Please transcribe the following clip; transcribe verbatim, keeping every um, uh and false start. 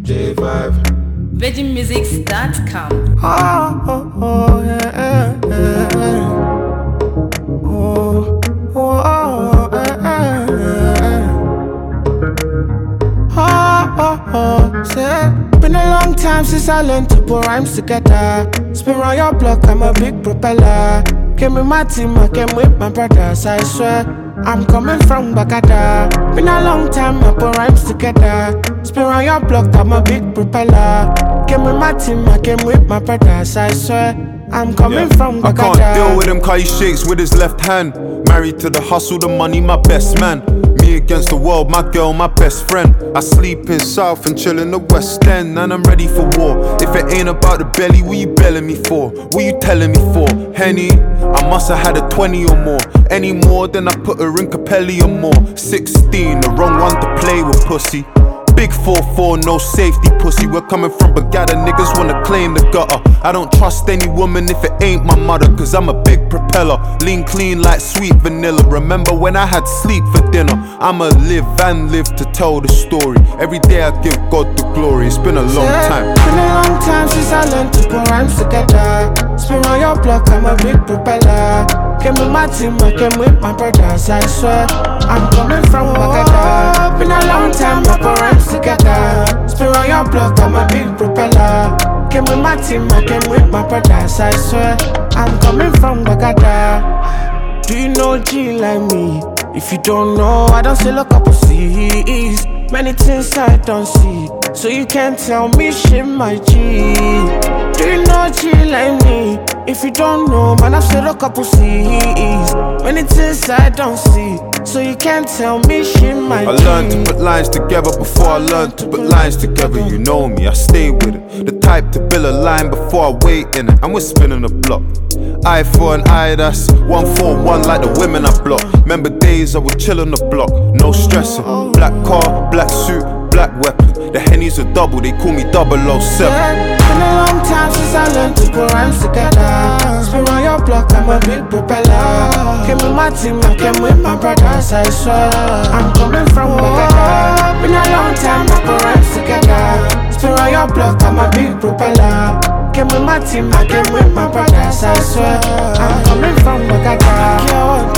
J five. Virgin Musics dot com. Oh, oh, oh, yeah, yeah, yeah. Oh, oh, oh, yeah, yeah. Oh, oh, oh, say, been a long time since I learned to put rhymes together. Spin around your block, I'm a big propeller. Came with my team, I came with my brothers, I swear. I'm coming from Bagada. Been a long time, I put rhymes together. Spin around your block, I'm a big propeller. Came with my team, I came with my brothers, I swear. I'm coming yeah. from Bagada. I can't deal with him cause he shakes with his left hand. Married to the hustle, the money, my best man. Me against the world, my girl, my best friend. I sleep in South and chill in the West End, and I'm ready for war. If it ain't about the belly, what you belling me for? What you telling me for? Henny, I must have had a twenty or more. Any more than I put her in Capelli or more. Sixteen, the wrong one to play with, pussy. Big four four, no safety, pussy. We're coming from Bagada, niggas wanna claim the gutter. I don't trust any woman if it ain't my mother, cause I'm a big propeller. Lean clean like sweet vanilla. Remember when I had sleep for dinner? I'ma live and live to tell the story. Every day I give God the glory. It's been a long time. Been a long time since I learned to put rhymes together. Spin around your block, I'm a big propeller. Came with my team, I came with my brothers, I swear. I'm coming from Bagada. Been a long time, I put rhymes together. Spin around your block, I'm a big propeller. Came with my team, I came with my brothers, I swear. I'm coming from Bagada. Do you know G like me? If you don't know, I don't still a couple C's. Many things I don't see, so you can't tell me shit, my G. Do you know G like me? If you don't know, man, I've said a couple C's. Many things I don't see, so you can't tell me shit, my G. I learned to put lines together before I learned to put lines together. You know me, I stay with it. The type to build a line before I wait in it. And we're spinning the block. Eye for an eye, that's one for one like the women I block. Remember days I would chill on the block, no stressing. Black car, black suit, black weapon. The Henny's a double, they call me double oh seven. Yeah, been a long time since I learned to put rhymes together. Spin around your block, I'm a big propeller. Came with my team, I came with my brothers, I swear. I'm coming from Bagada. Been a long time, I put rhymes together. Spin around your block, I'm a big propeller. Came with my team, I came with my brothers, I swear. I'm coming from Bagada.